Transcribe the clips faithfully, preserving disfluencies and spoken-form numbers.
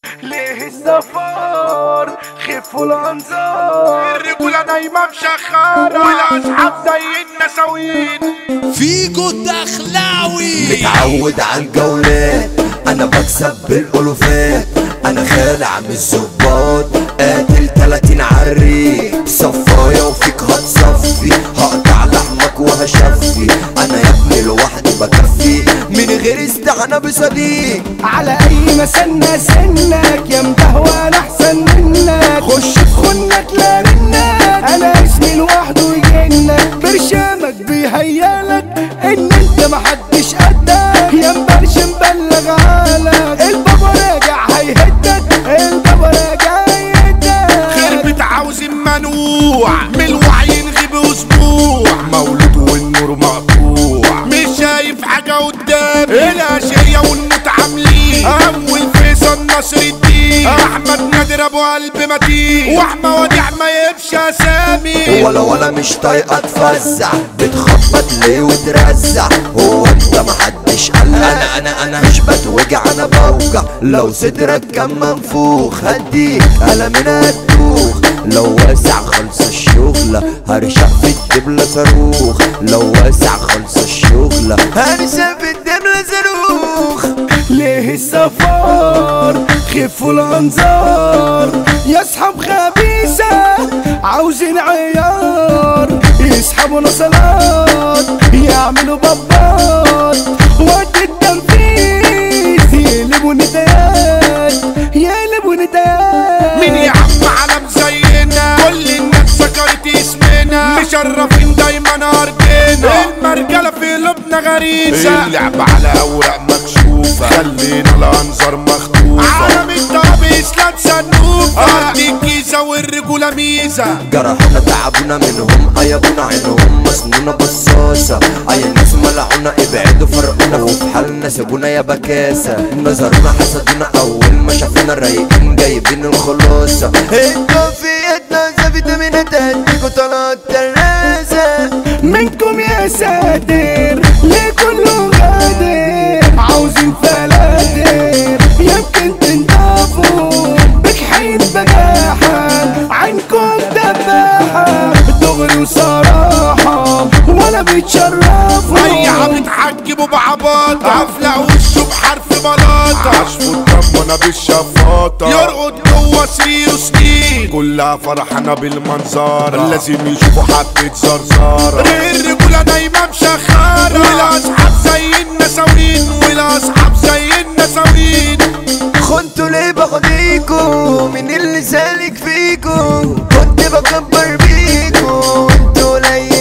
ليه السفر خفوا الانظار، الرجولة نايمة مشخرة والاصحاب زي النساوين. فيجو الدخلاوي متعود على الجولات، انا بكسب بالالوفات، انا خالع من الظباط، قاتل تلاتين عري صفايا وفيك هتصفي، هقطع لحمك وهشفي، انا يا ابني لوحدي بكفي من غير استعانة بصديق. على اي مسنة سنك يا مدهوى انا احسن منك، خش في خنك لا منك، انا اسمي لوحده يجنك، برشامك بيهيالك ان انت محدش قدك، يا مبرش مبلغ عالك، البابا راجع هيهدك، البابا راجع هيهدك. خربت عاوز منوع من الوعي نغيب اسبوع، مولود والنور مقطوع مش شايف حاجة قدامي، الاشقية والمتعاملين اول فيصل نصر الدين، احمد نادر ابو قلب متين، واحمى وديع ما يبش اسامي. ولا ولا مش طايقة اتفزع، بتخبط ليه وترزع، هو انت محدش قال انا انا انا مش بتوجع انا بوجع، لو صدرك كان منفوخ هديك قلم من هتدوخ، لو واسع خلص الشغلة هرشق في الدبلة صاروخ، لو واسع خلص الشغلة هرشق في الدبلة صاروخ. ليه السفر خفوا الانظار، يا اصحاب خبيثة عاوزين عيار، يسحبوا نصلات يعملوا بابات، وقت التنفيذ يقلبوا نديات يقلبوا نديات. مين يا عم علم زينا، كل الناس ذكرت اسمنا، مشرفين دايما ارضنا، المرجلة في قلوبنا غريزة، اللعب على اوراق مكشوفة خلينا الانظار مخطوفة، عالم الطابس لا تسنوفة، ارض الجيزة والرجولة ميزة، جرحونا تعبونا منهم ايبونا عينهم مسنونة بصاصة، اي ناس ملعونا ابعدوا فرقونا، وفي حالنا سيبونا يا بكاسة، نظرنا حسدونا اول ما شافونا رايقين جايبين الخلاصة، انتوا في يدنا زي فيتامينات هديكوا طلعت ترازة منكم يا ساتر ليه كله غادر، عاوزين فلاتر يمكن تنضافوا بجحين بجاحة، عينكم دباحة دغري وصراحة ولا بيتشرفوا، ضيعة بتحجبوا بعباطة، افلق وشه بحرف بلاطة، عشفوا الدم وانا بالشفاطة، يرقد جوا سريره سنين، كلها فرحانة بالمنظرة، لازم يشوفوا حبة زرزارة، الرجولة نايمة مشخرة، والاصحاب زي النساوين، والاصحاب زي النساوين. خنتوا ليه باخديكوا من اللي سالك فيكوا، كنت بكبر بيكوا انتوا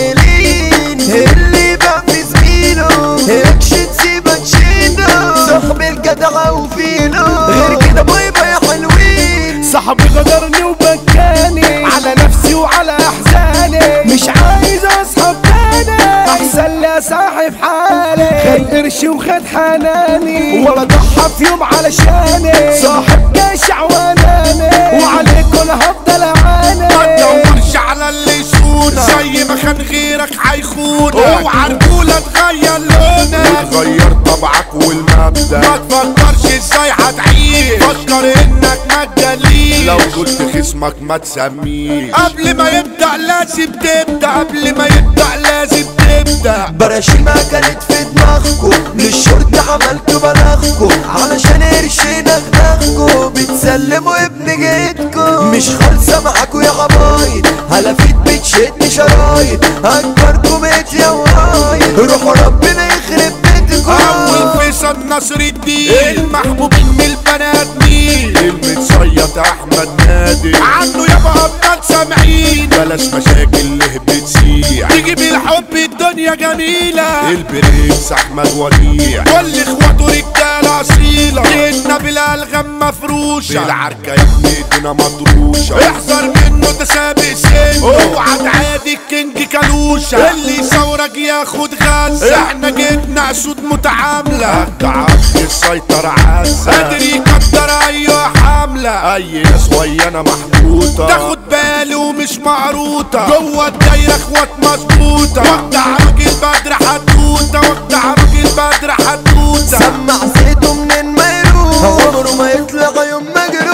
قليلين، اللي بقى في زميله هيكش تسيبه تشيله، صاحب الجدع وفيله غير كده باي باي حلوين. صاحبي غدرني وبكاني على نفسي وعلى احزاني، مش عايز اصحاب تاني، احسن لي صاحب حالي، خد قرشي وخد حناني، ولا ضحى في يوم علشاني، صاحب جشع واناني، وعليكوا انا هفضل اعاني، ما تدورش على اللي يسونا، زي ما كان غيرك هيخونك، اوعى رجولة تغير لونك، وتغير طبعك والمبدأ، ما تفكرش ازاي هتعيش، فكر انك ما تجليش، لو قلت خصمك ما تسميه، قبل ما يبدأ لازم تبدأ، قبل ما يبدأ لازم تبدأ. براشيمة كانت في دماغكو، للشرطة عملتوا بلاغكو، علشان قرشين اخداغكو، بتسلموا ابن جيتكو، مش خالصة معاكو يا عبايد، هلافيت بتشد شرايط، اكبركو بيت يا ورايد، روحوا ربنا يخرب بيتكو. اول فيصل نصر الدين، المحبوبين من البنات مين، المتصيط احمد نادر، عنه يابا ابطال سامعين، بلاش مشاكل اللي بتسيح، تيجي بالحب الدنيا جميلة، البرنس احمد وديع، كل اخواته رجالة اصيلة، جيتنا بالالغام مفروشة، العركة يا ابني ايدينا مطروشة، احذر منه ده سابق سن، اوعى تعادي الكينج كالوشة، اللي يصورك ياخد غزة، احنا جيتنا اسود متعاملة، التعافي السيطرة عزة، قادر يقدر ايوه حاملة، اي ناس ويانا محبوطة، تاخد بالي ومش معروطة، جوه الدايرة اخوات مظبوطة، وقتها راجل بدر حدوتة، وقتها راجل بدر حدوتة، سمع زيته منين ما يروح، عمره ما يطلع يوم مجروح.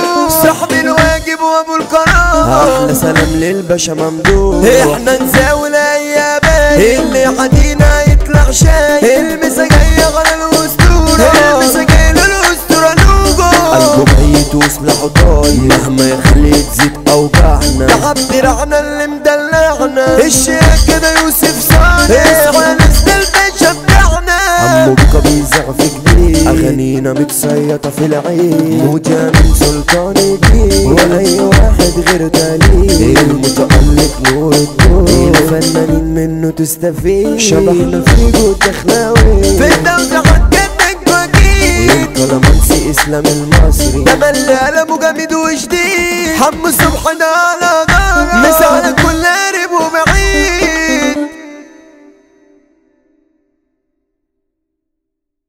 احلى سلام للباشا ممدوح، احنا نزاول ايامي اللي عدينا يطلع شاي، المسا جاية على الاسطورة، المسا جاية للاسطورة نوجو، قلبه ميت وسلاحه طاير مهما يخلي تزيد اوجعنا، تعب درعنا اللي مدلعنا، الشيخ كده يوسف صالح ونسل الباشا بتاعنا، عمو بيكا بيزع في جديد، اغانينا متسيطة في العين، موجة من سلطان الدين، ولا اي واحد غير دليل، المتألق نور الدين، الفنانين منه تستفيد، شبحنا في جود دخلاوي، في الدوزة هتجنن وجيد، الكلامانسي اسلام المصري، ده ملي قلمه جامد وجديد، حمو